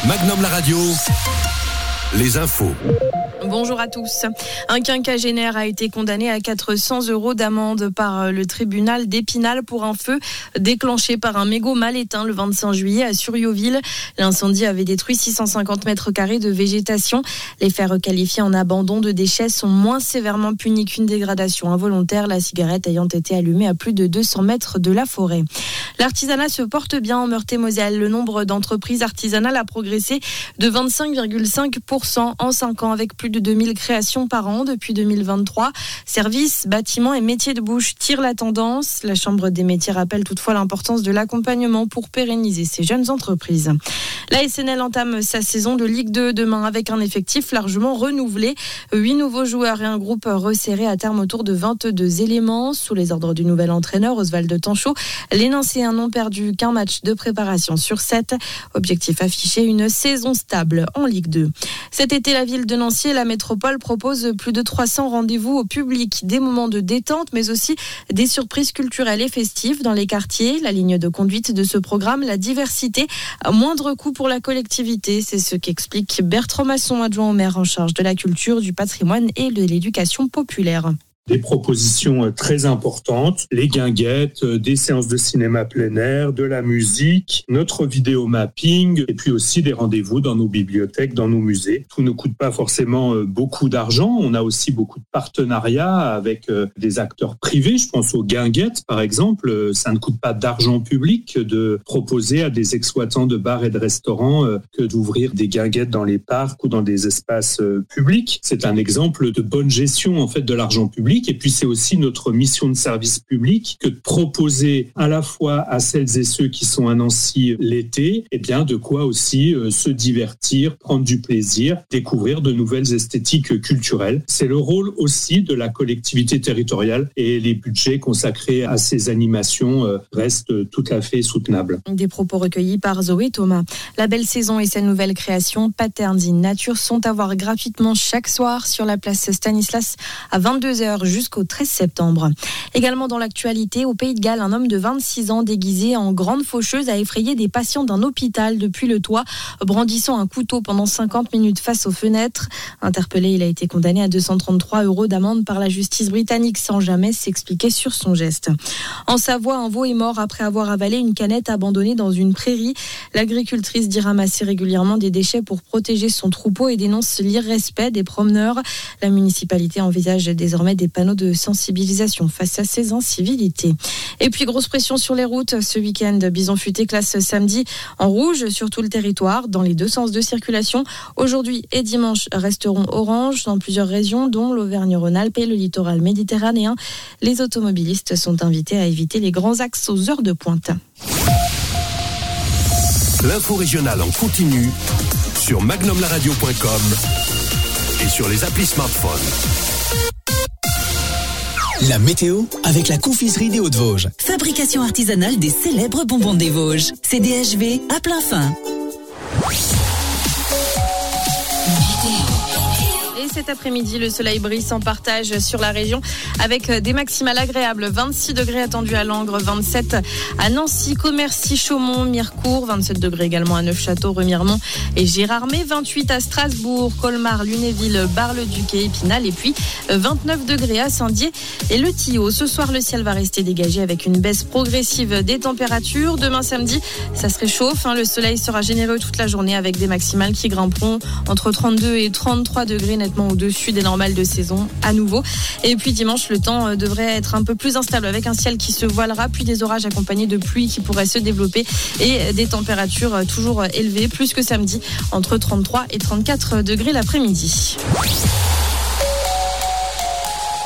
Magnum la radio, les infos. Bonjour à tous. Un quinquagénaire a été condamné à 400 € d'amende par le tribunal d'Épinal pour un feu déclenché par un mégot mal éteint le 25 juillet à Surrioville. L'incendie avait détruit 650 mètres carrés de végétation. Les faits requalifiés en abandon de déchets sont moins sévèrement punis qu'une dégradation involontaire, la cigarette ayant été allumée à plus de 200 mètres de la forêt. L'artisanat se porte bien en Meurthe-et-Moselle. Le nombre d'entreprises artisanales a progressé de 25,5% en 5 ans, avec plus de 2000 créations par an depuis 2023. Services, bâtiments et métiers de bouche tirent la tendance. La Chambre des métiers rappelle toutefois l'importance de l'accompagnement pour pérenniser ces jeunes entreprises. La SNL entame sa saison de Ligue 2 demain avec un effectif largement renouvelé. 8 nouveaux joueurs et un groupe resserré à terme autour de 22 éléments. Sous les ordres du nouvel entraîneur Oswald Tanchot, les Nancéens n'ont perdu qu'un match de préparation sur 7. Objectif affiché, une saison stable en Ligue 2. Cet été, la ville de Nancy et la métropole proposent plus de 300 rendez-vous au public, des moments de détente, mais aussi des surprises culturelles et festives dans les quartiers. La ligne de conduite de ce programme, la diversité à moindre coût pour la collectivité. C'est ce qu'explique Bertrand Masson, adjoint au maire en charge de la culture, du patrimoine et de l'éducation populaire. Des propositions très importantes, les guinguettes, des séances de cinéma plein air, de la musique, notre vidéo mapping et puis aussi des rendez-vous dans nos bibliothèques, dans nos musées. Tout ne coûte pas forcément beaucoup d'argent. On a aussi beaucoup de partenariats avec des acteurs privés. Je pense aux guinguettes, par exemple. Ça ne coûte pas d'argent public de proposer à des exploitants de bars et de restaurants que d'ouvrir des guinguettes dans les parcs ou dans des espaces publics. C'est un exemple de bonne gestion en fait de l'argent public. Et puis c'est aussi notre mission de service public que de proposer à la fois à celles et ceux qui sont à Nancy l'été, eh bien de quoi aussi se divertir, prendre du plaisir, découvrir de nouvelles esthétiques culturelles. C'est le rôle aussi de la collectivité territoriale et les budgets consacrés à ces animations restent tout à fait soutenables. Des propos recueillis par Zoé Thomas. La belle saison et sa nouvelle création Patterns in Nature sont à voir gratuitement chaque soir sur la place Stanislas à 22h jusqu'au 13 septembre. Également dans l'actualité, au Pays de Galles, un homme de 26 ans déguisé en grande faucheuse a effrayé des patients d'un hôpital depuis le toit, brandissant un couteau pendant 50 minutes face aux fenêtres. Interpellé, il a été condamné à 233 € d'amende par la justice britannique sans jamais s'expliquer sur son geste. En Savoie, un veau est mort après avoir avalé une canette abandonnée dans une prairie. L'agricultrice dit ramasser régulièrement des déchets pour protéger son troupeau et dénonce l'irrespect des promeneurs. La municipalité envisage désormais des panneaux de sensibilisation face à ces incivilités. Et puis grosse pression sur les routes ce week-end. Bison Futé classe samedi en rouge sur tout le territoire dans les deux sens de circulation. Aujourd'hui et dimanche resteront orange dans plusieurs régions dont l'Auvergne-Rhône-Alpes et le littoral méditerranéen. Les automobilistes sont invités à éviter les grands axes aux heures de pointe. L'info régionale en continu sur magnumlaradio.com et sur les applis smartphones. La météo avec la confiserie des Hauts-de-Vosges. Fabrication artisanale des célèbres bonbons des Vosges. CDHV à plein fin. Et cet après-midi, le soleil brille sans partage sur la région avec des maximales agréables. 26 degrés attendus à Langres, 27 à Nancy, Commercy, Chaumont, Mirecourt, 27 degrés également à Neufchâteau, Remiremont et Gérardmer, 28 à Strasbourg, Colmar, Lunéville, Bar-le-Duc et Épinal et puis 29 degrés à Saint-Dié et Le Thillot. Ce soir, le ciel va rester dégagé avec une baisse progressive des températures. Demain samedi, ça se réchauffe. Le soleil sera généreux toute la journée avec des maximales qui grimperont entre 32 et 33 degrés nettement au-dessus des normales de saison à nouveau. Et puis dimanche, le temps devrait être un peu plus instable avec un ciel qui se voilera, puis des orages accompagnés de pluie qui pourraient se développer et des températures toujours élevées, plus que samedi, entre 33 et 34 degrés l'après-midi.